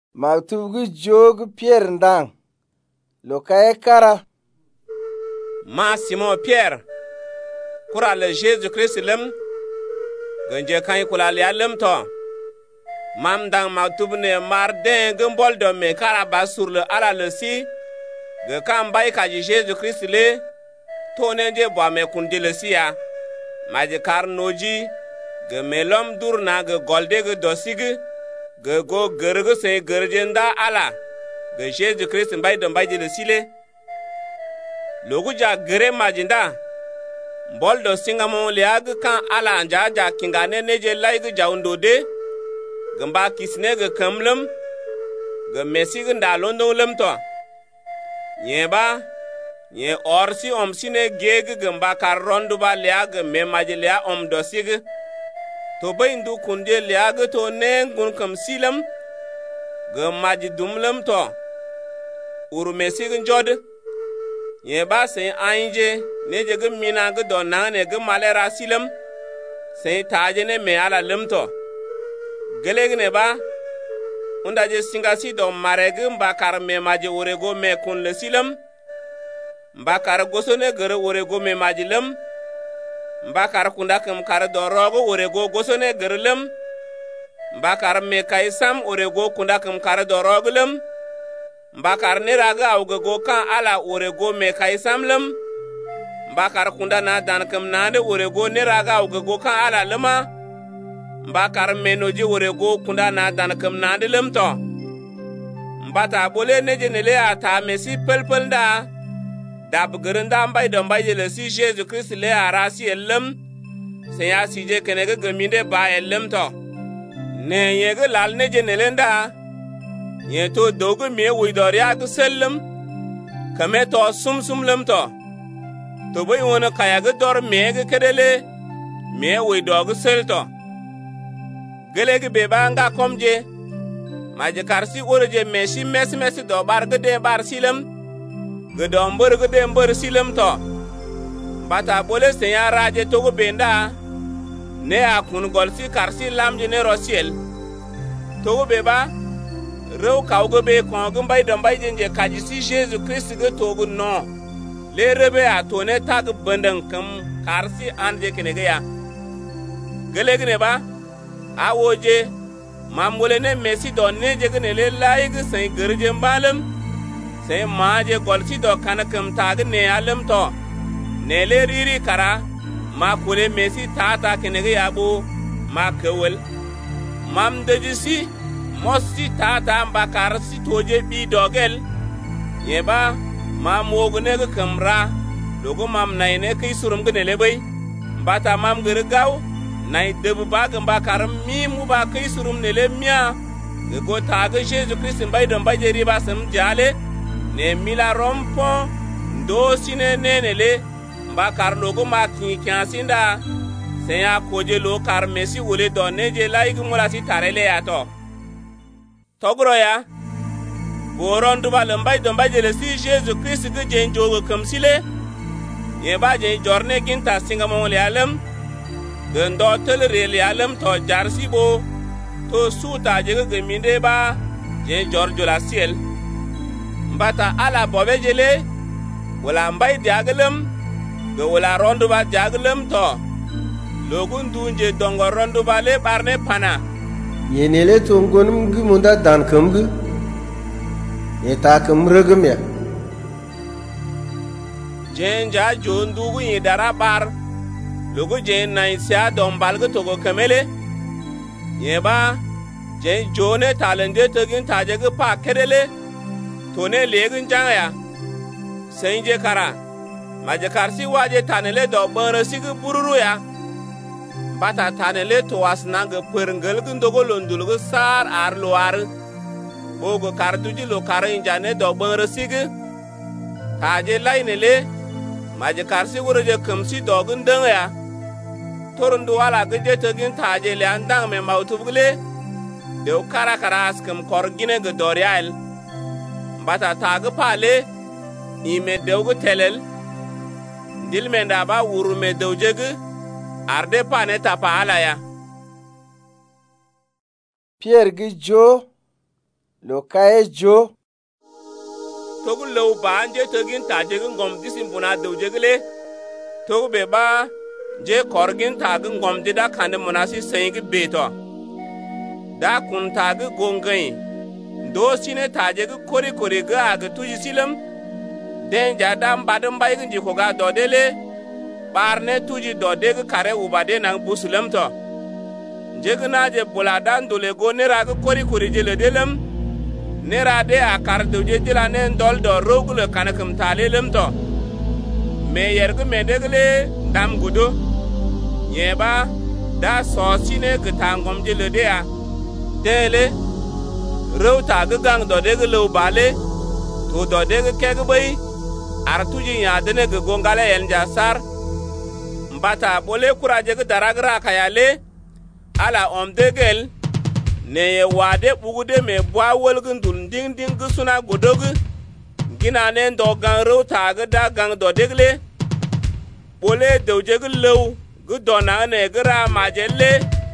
maktub gi jog Pierre ndang lo kay kara ma Simon Pierre kura le Jésus Christ lem ganje kan kula le lem to mam dang maktub ne mar den gembol do me kara ba sur le ala le si ge kan bay ka Jésus Christ le to ne je bo me kundi le si ya maji kar noji ge melom durna ge golde ge dosigi ge go gerge se gerjenda ala ge Jésus Christ bay do bay le si le logu ja gere majinda mbol do singamo liag kan ala anja ja kingane neje laig jaundo de gamba kisne ge kamlum ge mesig nda londo lum to nyeba nye orsi omsine gege gamba kar rondu ba liag me majilia om do sig to baindu kunde liag to ne gun kam silam ge majidumlum to uru mesig njod ye ba sai anje ne je gum mina ga don na ne gum malera silam sai taje ne me ala limto geleg ne ba unda je singasi do mare gum bakar me maji urego me kun le silam bakar gosone gere urego me maji lam bakar kunda kam kar do rogo urego gosone gere lam bakar me kaisam urego kunda kam kar do rogo lam bakar ne raga auga go kan ala urego me kai samlam bakar kunda na dan kam na de urego ne raga auga go kan ala lama bakar menoji urego kunda na dan kam na de lemto mbata bole ne jenele ata mesi pelpel da dab gerenda mbay do mbay le si Jésus Christ le arasi elam se ya si je kenege geminde ba elam to ne yege lal ne jenele nda ye to dogu me widori ag sellam kame to sum lam to bai wona kaya ga dor me ga kedele me widog selto gele ge be banga komje maje karsi orje meshi mes do bar ga de bar silam ga do mbor ga de mbor silam to bata bole se ya raje to go benda ne akun golsi karsi lamje ne rosiel to go be ba rew kawgo be kongo mbay do mbay jenje kaji si Jésus Christ ge togu no le rebe a tone tag bandan kam karsi anje kenege ya gelegne ba a woje mamole ne mesi do ne je gene le laig sai gerje mbalam sai maje golsi do kanakam tag ne alam to ne le riri kara ma kule mesi tata kenege ya bo ma kewel mam dejisi mosi tata mbakar si toje bi dogel yeba mam wogne ga kamra logo mam nayne kay surum gne lebay mbata mam gergaw nay debu bag mbakar mi mu ba kay surum ne lemya go taga Jésus Christ mbay do mbay jeri basam jale ne mila rompo ndo sine nenele mbakar logo ma kinsinda seya koje lo kar mesi wole do neje laig mulasi tarele ato togro ya boron du bal mbay do mbay le si Jésus Christ ge jenjo kam sile ye ba je jorne ginta singamo le alam gendo tel re alam to jarsi bo to suta je ge minde ba je jorjo la ciel mbata ala bobe jele wala mbay diaglem ge wala rondu ba diaglem to logun dunje dongo rondu ba le barne pana yenele tongonum gu munda dan kam gu eta kam regum ya jenja jondu gu yidara bar logo jen nay sia dombal gu togo kamele yeba jen jone talende togin taje gu pa kedele tone legin jangaya senje kara maje karsi waje tanele do bonrasi gu bururu ya bata tanele to wasnanga perngel gu ndogo londul gu sar ar loar bogo karduji lo karin jane do bonrasi gu taje lainele maje karsi wurje kamsi dogun dangaya torundu wala gje togin taje le andang me mautuble de kara askam korgine gu dorial bata tagu pale ime dewgu telel dilmenda ba wurume dewjegu arde pane tapa alaya Pierre gi jo lo kaye jo togu lo ba nje togin ta je ngom disin buna do jegle togu be ba je korgin ta ngom de da kan munasi seygi beto da kun ta gongai do sine ta je kori kori ga tuji silam den ja dam badam bay gi ko ga do dele barne tuji do de kare ubade nang busulam to jegna je buladan dole go nera ga kori kori je le delem nera de akar do je jila ne ndol do rogule kanakam talelem to me yergu me degle dam gudo yeba da so sine ga tangom je le de a dele rewta ga gang do de lo bale to do de ke ga bay ar tuji ya dene ga gongale en jasar mbata bole kuraje ga daragra kayale ala omdegel ne ye wade bugude me bwa wolgun dul ding ding suna godog gina ne do gang rewta ga da gang do degle bole dewje ga lew gu dona ne gra majelle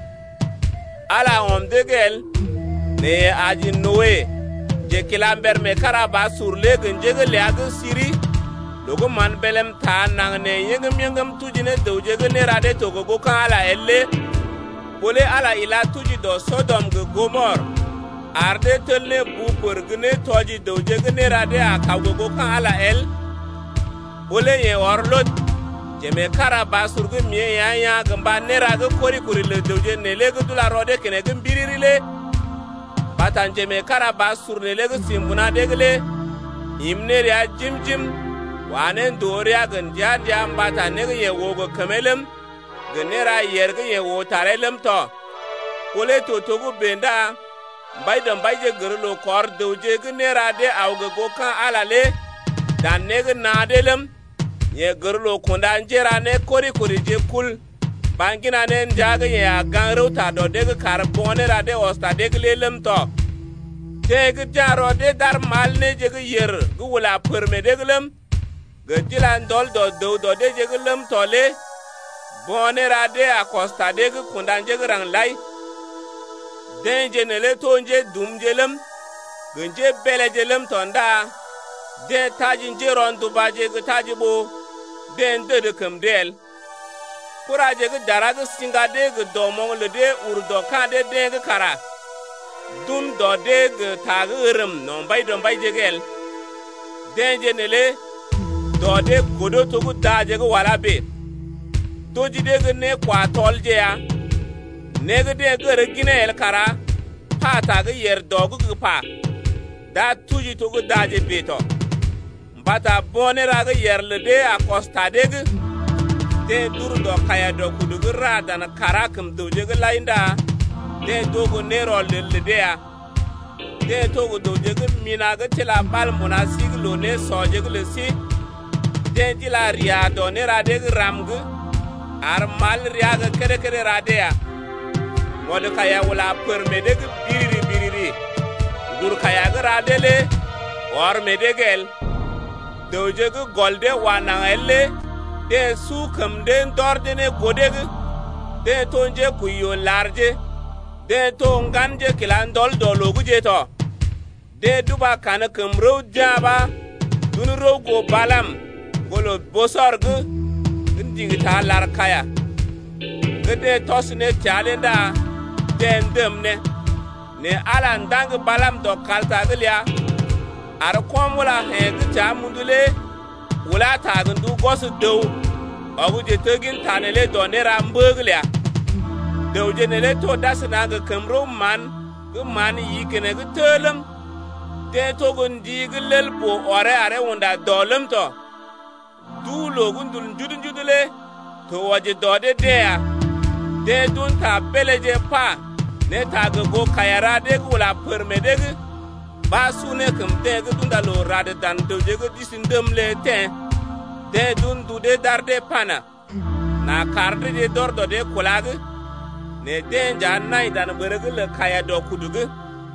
ala omdegel ne aji noe je kilamber me karaba surle gunje le ag siri logo man belem ta nang ne yengam tujine dewje ne rade to go kala elle bole ala ila tuji do sodom go gomor arde telle bu pergne toji dewje ne rade aka go kala el bole ye orlot je me karaba surgu miye ya gamba ne raga kori kori le dewje ne le dula rode kene gmbiririle batanje me karaba surne le simbuna degle imne ya jimjim wane ndoriya gandia dia mbata ne ye wogo kamelem genera yerge ye wo tarelem to kole to togu benda baydam bayje gerlo kor dewje genera de awgo go kan alale dan ne na delem ye gerlo konda njera ne kori kori je kul bangina ne njaga ye ganro ta do de carbone ra de osta de lelem to teg jaro de dar mal ne je yer gu wala perme de glem getilan dol do de je glem tole bone ra de acosta de kunda je rang lai den je ne le tonje dum jelem genje bele jelem tonda de tajin je rondu baje gu tajibo den de kem del kuraje gu daraga singa de gu domong le de urdo ka de kara dum do de gu tagirum non bay don bay jegel den je ne le do de godo to gu daje gu wala be toji de gu ne kwa tolje ya ne gu de gu regine el kara pa ta gu yer do gu pa da tuji to gu daje beto mbata bone ra gu yer le de acosta de gu de dur do kaya do kudu gu ra dan kara kum do je gu lainda de dogo nero le de ya de togo do je gu mina gu tila bal munasig lo ne so je gu le si de tila ria do ne ra de gu ram gu ar mal ria gu kere ra de ya mod kaya wala perme de gu biriri gur kaya gu ra de le or me de gel do je gu golde wana elle de su kam de dorde ne godeg de tonje ku yo larje de to nganje kilandol do logu je to de duba kana kamro jaba dunu rogo balam golo bosorg ndingi ta lar kaya gede tosne chalenda den demne ne ala ndang balam do kalta glia ar kom wala he gcha mundule wala ta gundu gosu do ogu je tegin tanele do ne rambuglia dewje ne le to dasna ga kamro man gu man yikene gu telem de to gondi gu lelpo ore are wonda dolem to du lo gundul judule to waje dode dea de dun ta beleje pa ne ta go kayara de gu la perme de gu ba sune kum de gu dunda lo rade dan dewje gu disindem le te de dun du de darde pana na karde de dordo de kulagu ne denja nai dan beregule kaya do kudugu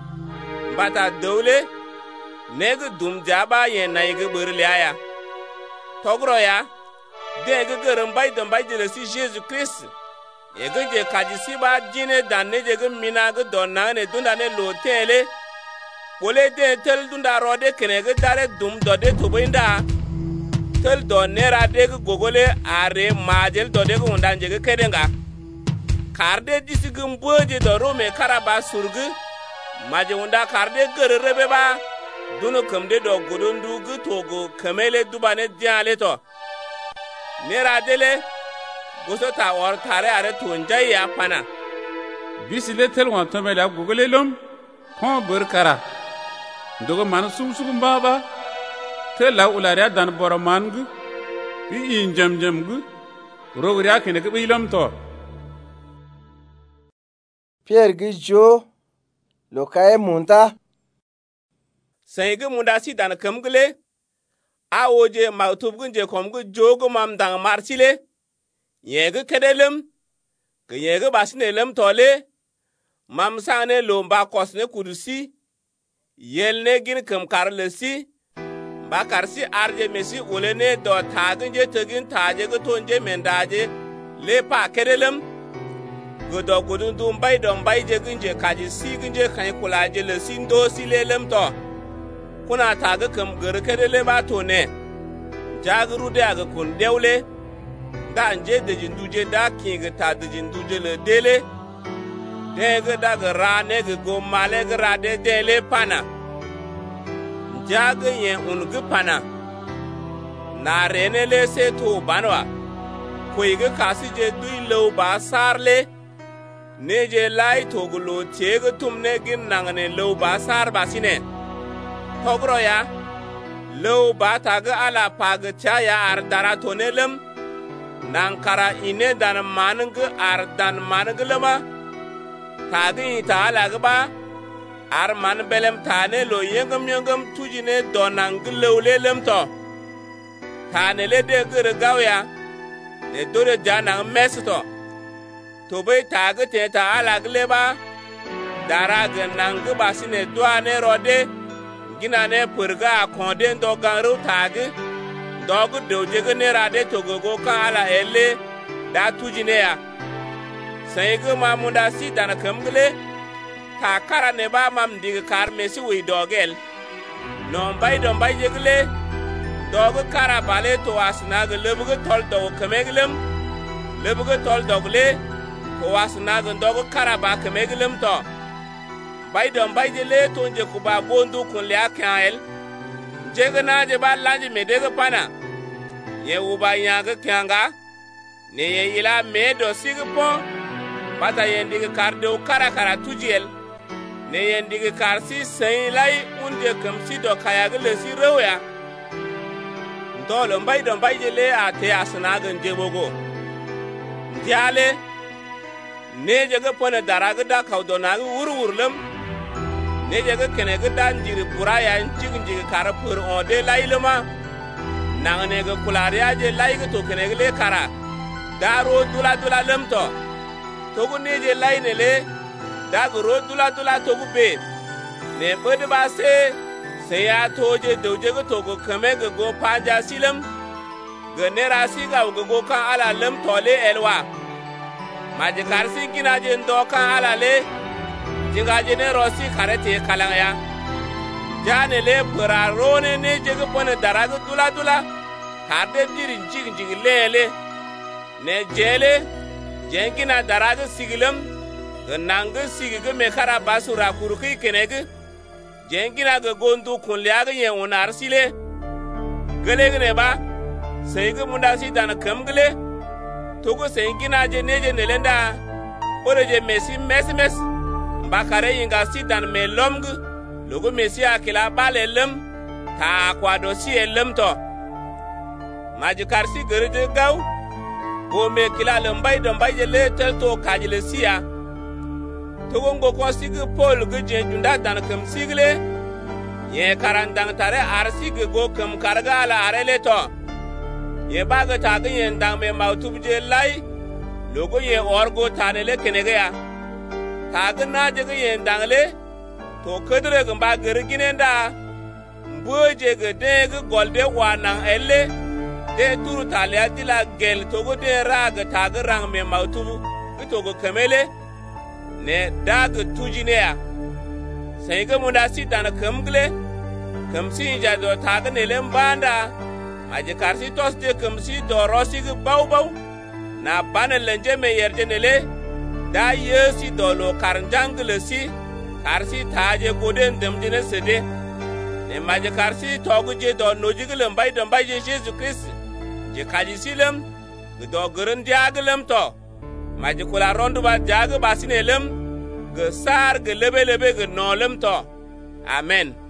bata dole neg dum jaba ye nai ge berliaya togro ya de ge gerum bay dum bay de si Jesus Christ e ge je kaji si ba jine dan ne je ge mina ge donna ne dunda ne lo tele bole de tel dunda rode kenege dare dum dode tubinda tel do nera de gogole are majel dode ko ndanje ke kedenga karde disigum boje do rome karaba surgu maje unda karde gerrebe ba dunu kamde do godondu gu togo kamele dubane diale to nera dele goso ta war tare are tonjai ya pana bisile tel won to mele gogole lom kon burkara dogo man sum baba te la ulare dan boromang bi injam gu rogria kene ke bilam to Pierre gi jo lokaye munta senge munda si dan kamgle a oje mautub gunje komgu jogo mam dang marsile yege kedelem ke yege basine lem tole mam sane lomba kosne kudusi yelne gin kam karle si ba karsi arje mesi ulene do taginje tegin taje go tonje mendaje le pa kedelem godo godun dum bay dom bay je ginje kaji si ginje kan kulaje le sindo silelem to kuna taga kam gar kedele ba to ne jagru de aga kun dewle da anje de jinduje da kinga ta de jinduje le dele dege daga rane ge go male ge rade dele pana jaga ye ungu pana na rene le se to banwa koyge kasi je dui lo ba sarle neje lai to gulo tege tumne gin nangane lo ba sar basine togro ya lo ba taga ala paga chaya ar dara to nelem nankara ine dan manung ar dan manung lema tagi ta ala gba ar man belem tane lo yengam tujine donang lewlelem to tane le de gere gawya ne dore janang mesto to be tagi te ta ala gleba dara ganang basine doane rode gina ne purga konde ndo ganru tagi dogu doje ne rade to gogo kan ala elle da tujine ya sayga mamunda si dana kamgle ta kara ne ba mam dig kar mesi wi dogel non bay don bay jegle dogu kara bale to asna ge lebugo tol do kameglem lebugo tol dogle ko asna ge dogu kara ba kameglem to bay don bay jele to je ku ba gondu kun le akael jegna je ba lanje medege pana ye u ba nyaga kyanga ne ye ila medo sigpo bata yendige karde o kara tujiel ne yendige karsi sai lai unde kamsi do kayaga le si rewya ndolo mbay do mbay jele ate asna ganje bogo ndiale ne jega pone daraga da kawdona wurwurlem ne jega kenega da njiri buraya njigi kara pur onde lailema nangane ga kulariya je laiga to kenega le kara daro dula lemto togu neje layne le dagu ro dula togu be ne bode ba se ya toje doje go togu kame go panja silam go nera siga go kan ala lem tole elwa maje karsi gina je ndo kan ala le jinga je ne rosi karete kalaya jane le purarone ne je go pone daragu dula karde dirin jigi lele ne jele jengina daraga sigilem nanga sigige mekara basura kuruki kenege jengina ga gondu kunliaga ye unar sile gelegne ba seyge munda si dana kamgle togo sengina je neje nelenda oreje mes bakare yinga si dan melomg logo mesi akila balelem ta kwado si elem to majikar si gerje gaw bo me kila lambay do mbay le tel to kajile siya to gongo ko sigi pol ge junda dan kam sigle ye karandang tare ar sigi go kam karga ala arele to ye baga ta ge yen dang me mautub je lai logo ye orgo tanele kenege ya ta ge na je ge yen dang le to kedre ge ba ger ginenda mboje ge de ge golde wanang elle de turu talia dila gel togo de raga taga rang me mautubu togo kamele ne daga tujinea sai ga munda si dan kamgle kam si ja do ta ga ne lem banda ma je kar si tos de kam si do rosi ga bau na bana lenje me yerje ne le da ye si do lo kar jangle si kar si ta je goden dem jine sede ne ma je kar si to gu je do no jiglem bai don bai je Jesus Christ je kaji silem do gurun diaglem to ma je kula rondu ba jag ba sinelem ge sar ge lebe ge nolem to amen.